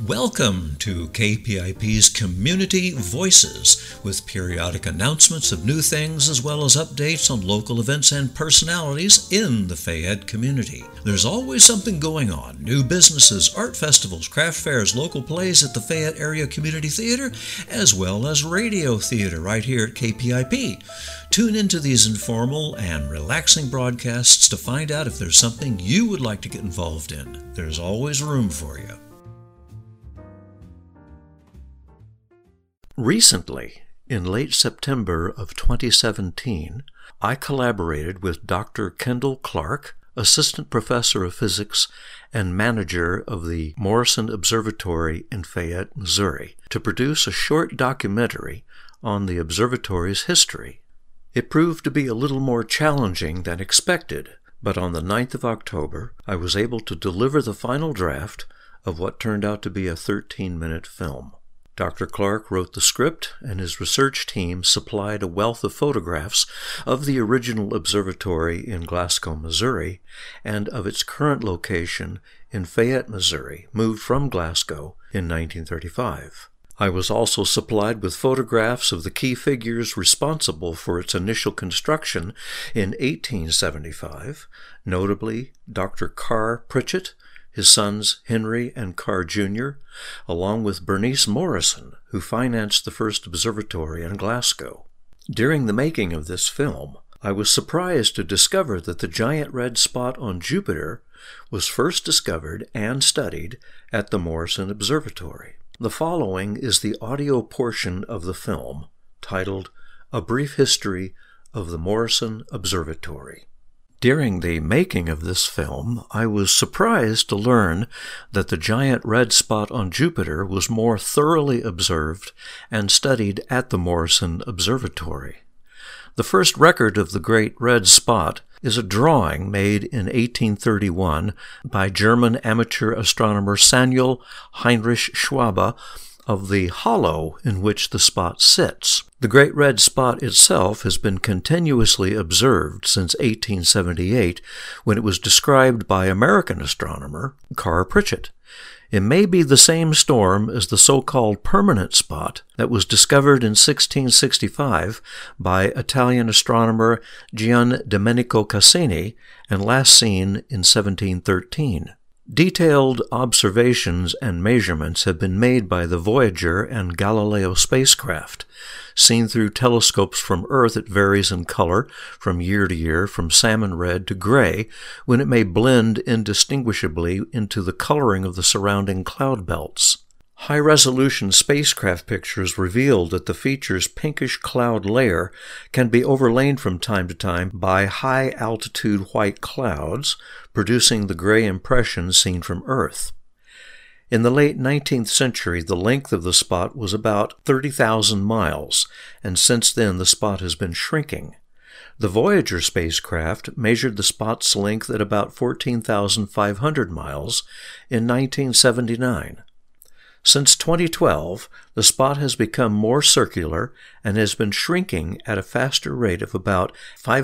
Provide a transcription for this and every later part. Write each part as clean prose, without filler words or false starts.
Welcome to KPIP's Community Voices, with periodic announcements of new things as well as updates on local events and personalities in the Fayette community. There's always something going on: new businesses, art festivals, craft fairs, local plays at the Fayette Area Community Theater, as well as radio theater right here at KPIP. Tune into these informal and relaxing broadcasts to find out if there's something you would like to get involved in. There's always room for you. Recently, in late September of 2017, I collaborated with Dr. Kendall Clark, Assistant Professor of Physics and Manager of the Morrison Observatory in Fayette, Missouri, to produce a short documentary on the observatory's history. It proved to be a little more challenging than expected, but on the 9th of October, I was able to deliver the final draft of what turned out to be a 13-minute film. Dr. Clark wrote the script, and his research team supplied a wealth of photographs of the original observatory in Glasgow, Missouri, and of its current location in Fayette, Missouri, moved from Glasgow in 1935. I was also supplied with photographs of the key figures responsible for its initial construction in 1875, notably Dr. Carr Pritchett, his sons Henry and Carr Jr., along with Bernice Morrison, who financed the first observatory in Glasgow. During the making of this film, I was surprised to discover that the giant red spot on Jupiter was first discovered and studied at the Morrison Observatory. The following is the audio portion of the film, titled A Brief History of the Morrison Observatory. During the making of this film, I was surprised to learn that the giant red spot on Jupiter was more thoroughly observed and studied at the Morrison Observatory. The first record of the great red spot is a drawing made in 1831 by German amateur astronomer Samuel Heinrich Schwabe of the hollow in which the spot sits. The Great Red Spot itself has been continuously observed since 1878, when it was described by American astronomer Carr Pritchett. It may be the same storm as the so-called permanent spot that was discovered in 1665 by Italian astronomer Gian Domenico Cassini and last seen in 1713. Detailed observations and measurements have been made by the Voyager and Galileo spacecraft. Seen through telescopes from Earth, it varies in color from year to year, from salmon red to gray, when it may blend indistinguishably into the coloring of the surrounding cloud belts. High-resolution spacecraft pictures revealed that the feature's pinkish cloud layer can be overlain from time to time by high-altitude white clouds, producing the gray impression seen from Earth. In the late 19th century, the length of the spot was about 30,000 miles, and since then the spot has been shrinking. The Voyager spacecraft measured the spot's length at about 14,500 miles in 1979. Since 2012, the spot has become more circular and has been shrinking at a faster rate of about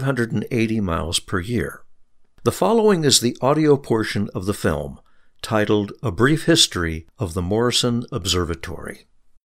580 miles per year. The following is the audio portion of the film, titled A Brief History of the Morrison Observatory.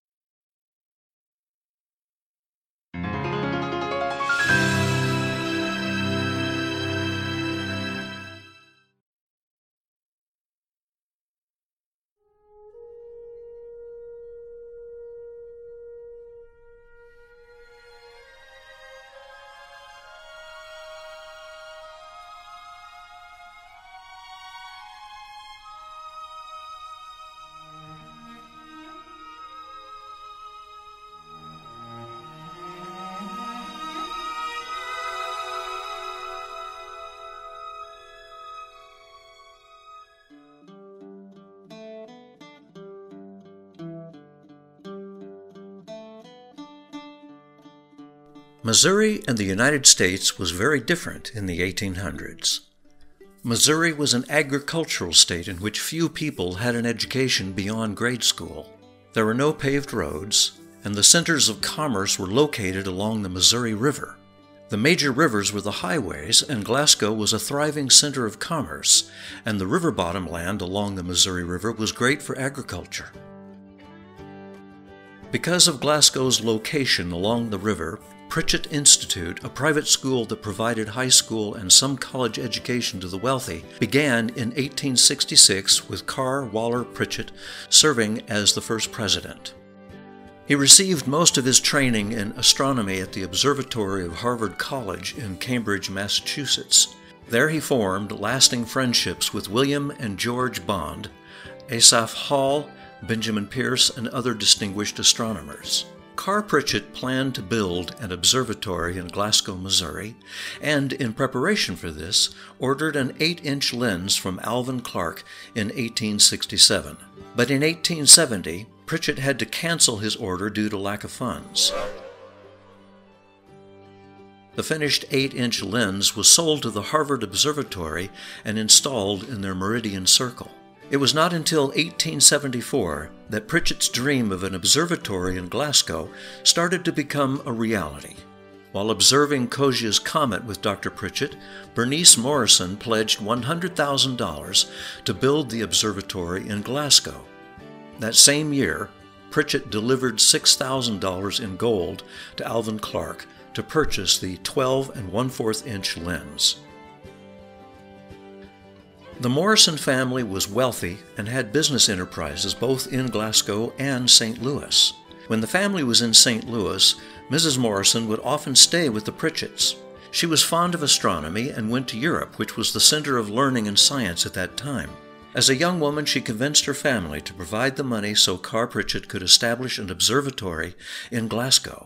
Missouri and the United States was very different in the 1800s. Missouri was an agricultural state in which few people had an education beyond grade school. There were no paved roads, and the centers of commerce were located along the Missouri River. The major rivers were the highways, and Glasgow was a thriving center of commerce, and the river bottom land along the Missouri River was great for agriculture. Because of Glasgow's location along the river, Pritchett Institute, a private school that provided high school and some college education to the wealthy, began in 1866 with Carr Waller Pritchett serving as the first president. He received most of his training in astronomy at the observatory of Harvard College in Cambridge, Massachusetts. There he formed lasting friendships with William and George Bond, Asaph Hall, Benjamin Pierce, and other distinguished astronomers. Carr Pritchett planned to build an observatory in Glasgow, Missouri, and in preparation for this, ordered an 8-inch lens from Alvan Clark in 1867. But in 1870, Pritchett had to cancel his order due to lack of funds. The finished 8-inch lens was sold to the Harvard Observatory and installed in their meridian circle. It was not until 1874 that Pritchett's dream of an observatory in Glasgow started to become a reality. While observing Coggia's comet with Dr. Pritchett, Bernice Morrison pledged $100,000 to build the observatory in Glasgow. That same year, Pritchett delivered $6,000 in gold to Alvan Clark to purchase the 12 1/4 inch lens. The Morrison family was wealthy and had business enterprises both in Glasgow and St. Louis. When the family was in St. Louis, Mrs. Morrison would often stay with the Pritchetts. She was fond of astronomy and went to Europe, which was the center of learning and science at that time. As a young woman, she convinced her family to provide the money so Carr Pritchett could establish an observatory in Glasgow.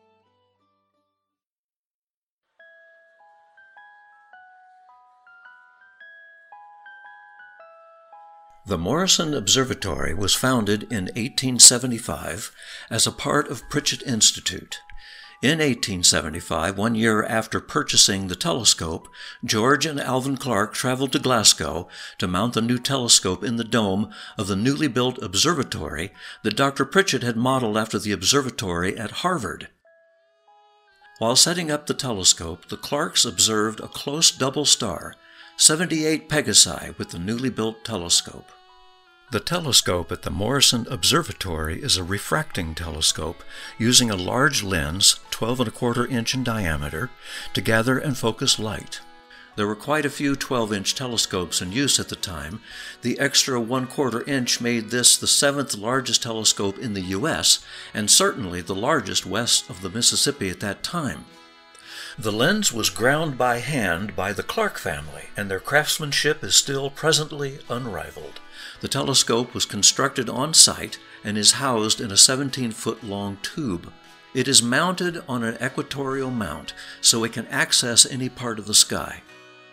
The Morrison Observatory was founded in 1875 as a part of Pritchett Institute. In 1875, 1 year after purchasing the telescope, George and Alvan Clark traveled to Glasgow to mount the new telescope in the dome of the newly built observatory that Dr. Pritchett had modeled after the observatory at Harvard. While setting up the telescope, the Clarks observed a close double star, 78 Pegasi, with the newly built telescope. The telescope at the Morrison Observatory is a refracting telescope using a large lens, 12 1/4 inch in diameter, to gather and focus light. There were quite a few 12-inch telescopes in use at the time. The extra 1/4 inch made this the 7th largest telescope in the U.S. and certainly the largest west of the Mississippi at that time. The lens was ground by hand by the Clark family, and their craftsmanship is still presently unrivaled. The telescope was constructed on site and is housed in a 17-foot-long tube. It is mounted on an equatorial mount, so it can access any part of the sky.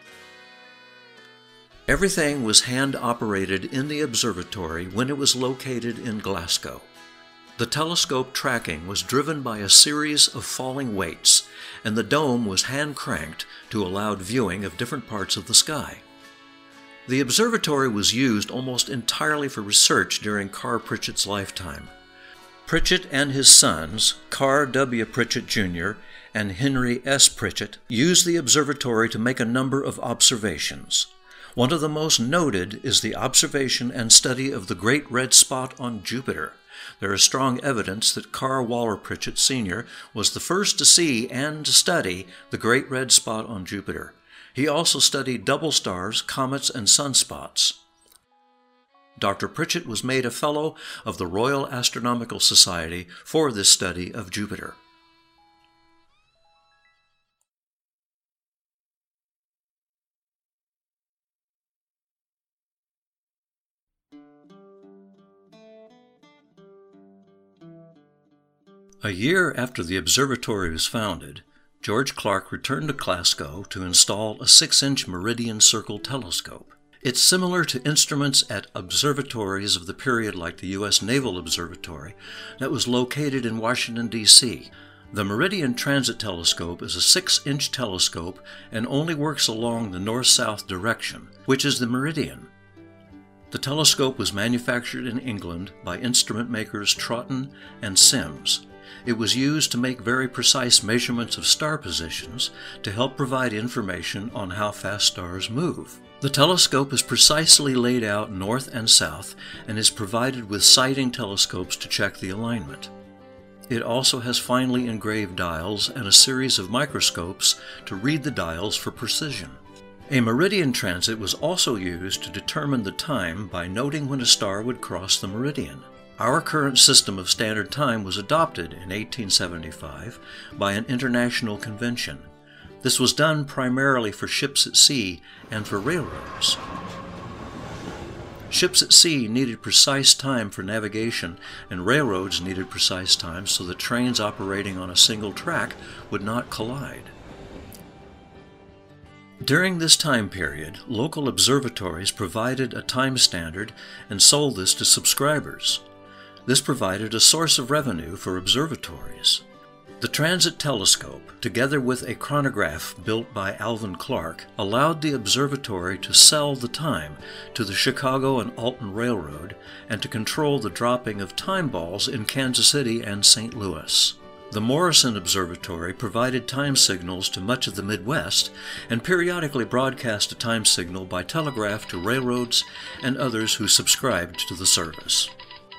Everything was hand-operated in the observatory when it was located in Glasgow. The telescope tracking was driven by a series of falling weights, and the dome was hand-cranked to allow viewing of different parts of the sky. The observatory was used almost entirely for research during Carr Pritchett's lifetime. Pritchett and his sons, Carr W. Pritchett Jr. and Henry S. Pritchett, used the observatory to make a number of observations. One of the most noted is the observation and study of the Great Red Spot on Jupiter. There is strong evidence that Carr Waller Pritchett Sr. was the first to see and to study the Great Red Spot on Jupiter. He also studied double stars, comets, and sunspots. Dr. Pritchett was made a Fellow of the Royal Astronomical Society for this study of Jupiter. A year after the observatory was founded, George Clark returned to Glasgow to install a 6-inch meridian circle telescope. It's similar to instruments at observatories of the period like the U.S. Naval Observatory that was located in Washington, D.C. The Meridian Transit Telescope is a 6-inch telescope and only works along the north-south direction, which is the meridian. The telescope was manufactured in England by instrument makers Troughton and Sims. It was used to make very precise measurements of star positions to help provide information on how fast stars move. The telescope is precisely laid out north and south and is provided with sighting telescopes to check the alignment. It also has finely engraved dials and a series of microscopes to read the dials for precision. A meridian transit was also used to determine the time by noting when a star would cross the meridian. Our current system of standard time was adopted in 1875 by an international convention. This was done primarily for ships at sea and for railroads. Ships at sea needed precise time for navigation, and railroads needed precise time so that trains operating on a single track would not collide. During this time period, local observatories provided a time standard and sold this to subscribers. This provided a source of revenue for observatories. The transit telescope, together with a chronograph built by Alvan Clark, allowed the observatory to sell the time to the Chicago and Alton Railroad and to control the dropping of time balls in Kansas City and St. Louis. The Morrison Observatory provided time signals to much of the Midwest and periodically broadcast a time signal by telegraph to railroads and others who subscribed to the service.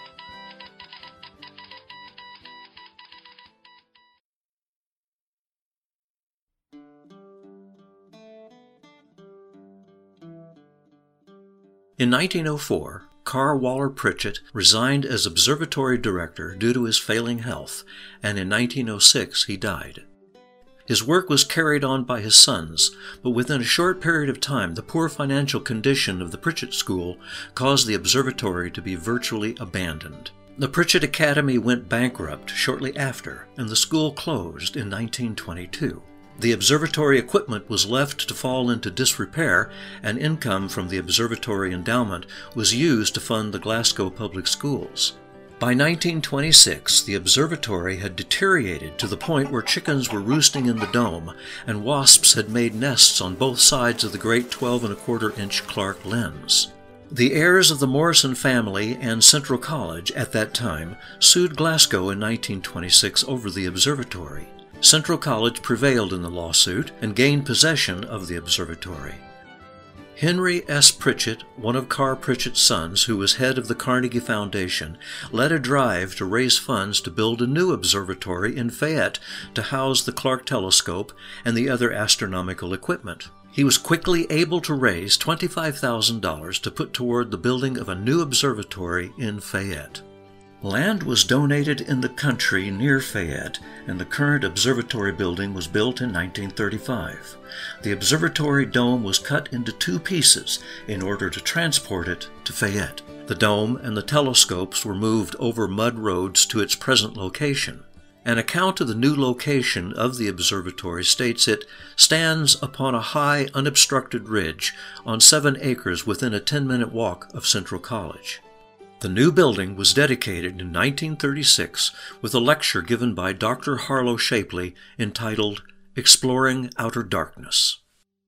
In 1904, Carl Waller Pritchett resigned as observatory director due to his failing health, and in 1906 he died. His work was carried on by his sons, but within a short period of time the poor financial condition of the Pritchett School caused the observatory to be virtually abandoned. The Pritchett Academy went bankrupt shortly after, and the school closed in 1922. The observatory equipment was left to fall into disrepair, and income from the observatory endowment was used to fund the Glasgow public schools. By 1926, the observatory had deteriorated to the point where chickens were roosting in the dome, and wasps had made nests on both sides of the great 12¼ Clark lens. The heirs of the Morrison family and Central College at that time sued Glasgow in 1926 over the observatory. Central College prevailed in the lawsuit and gained possession of the observatory. Henry S. Pritchett, one of Carr Pritchett's sons, who was head of the Carnegie Foundation, led a drive to raise funds to build a new observatory in Fayette to house the Clark telescope and the other astronomical equipment. He was quickly able to raise $25,000 to put toward the building of a new observatory in Fayette. Land was donated in the country near Fayette, and the current observatory building was built in 1935. The observatory dome was cut into two pieces in order to transport it to Fayette. The dome and the telescopes were moved over mud roads to its present location. An account of the new location of the observatory states it stands upon a high, unobstructed ridge on 7 acres within a 10-minute walk of Central College. The new building was dedicated in 1936 with a lecture given by Dr. Harlow Shapley entitled Exploring Outer Darkness.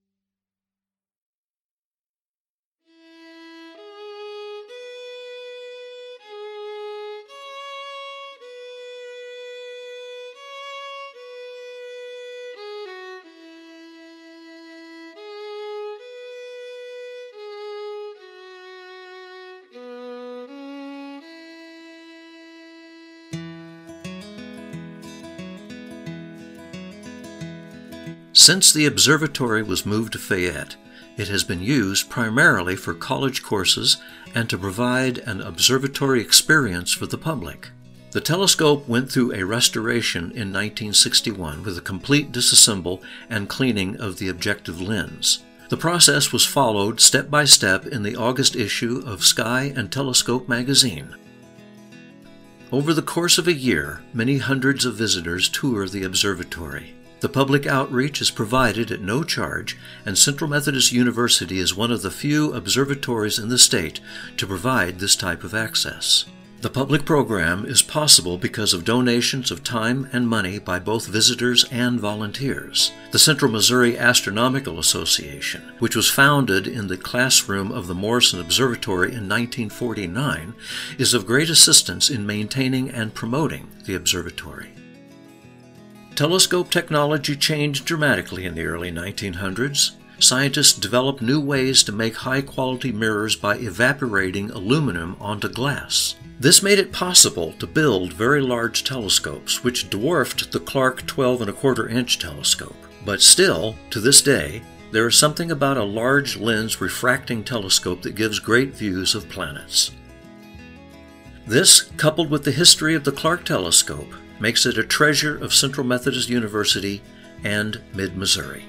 Since the observatory was moved to Fayette, it has been used primarily for college courses and to provide an observatory experience for the public. The telescope went through a restoration in 1961 with a complete disassemble and cleaning of the objective lens. The process was followed step by step in the August issue of Sky and Telescope magazine. Over the course of a year, many hundreds of visitors tour the observatory. The public outreach is provided at no charge, and Central Methodist University is one of the few observatories in the state to provide this type of access. The public program is possible because of donations of time and money by both visitors and volunteers. The Central Missouri Astronomical Association, which was founded in the classroom of the Morrison Observatory in 1949, is of great assistance in maintaining and promoting the observatory. Telescope technology changed dramatically in the early 1900s. Scientists developed new ways to make high-quality mirrors by evaporating aluminum onto glass. This made it possible to build very large telescopes, which dwarfed the Clark 12¼ telescope. But still, to this day, there is something about a large lens refracting telescope that gives great views of planets. This, coupled with the history of the Clark telescope, makes it a treasure of Central Methodist University and Mid-Missouri.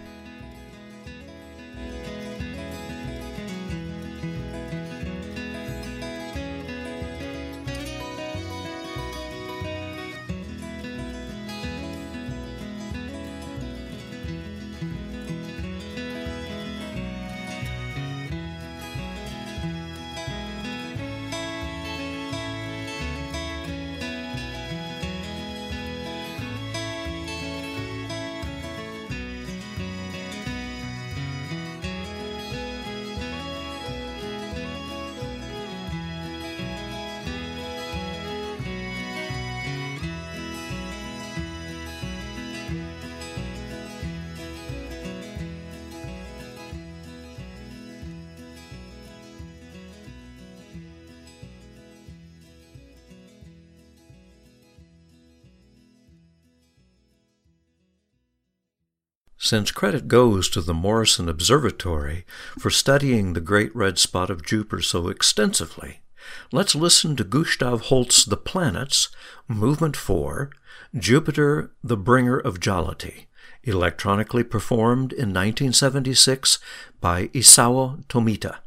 Since credit goes to the Morrison Observatory for studying the Great Red Spot of Jupiter so extensively, let's listen to Gustav Holst's The Planets, Movement 4, Jupiter, the Bringer of Jollity, electronically performed in 1976 by Isao Tomita.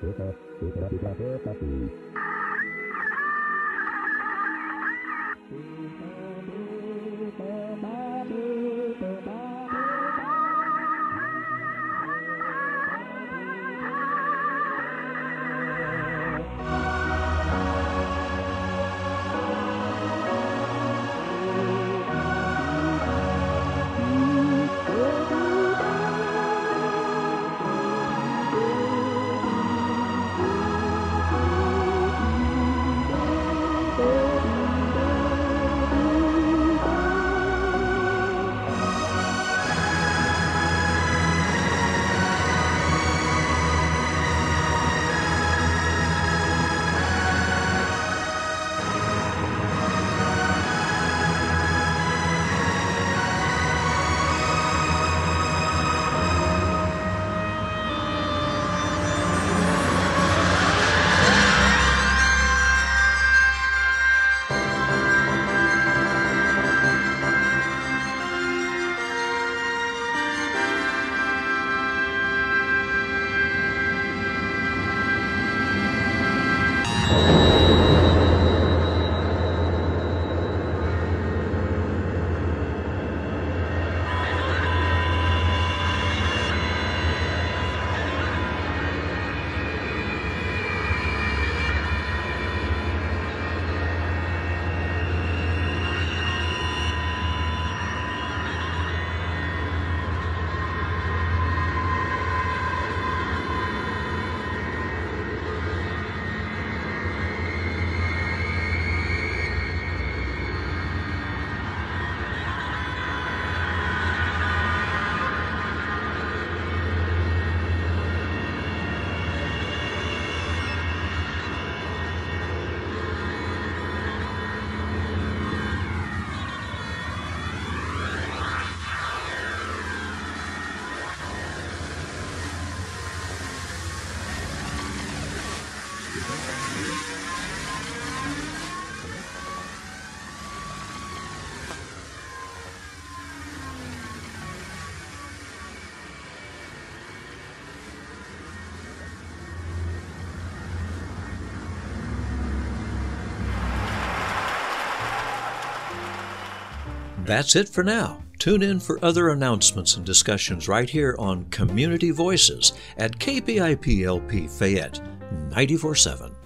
That's it for now. Tune in for other announcements and discussions right here on Community Voices at KPIP-LP Fayette 94.7.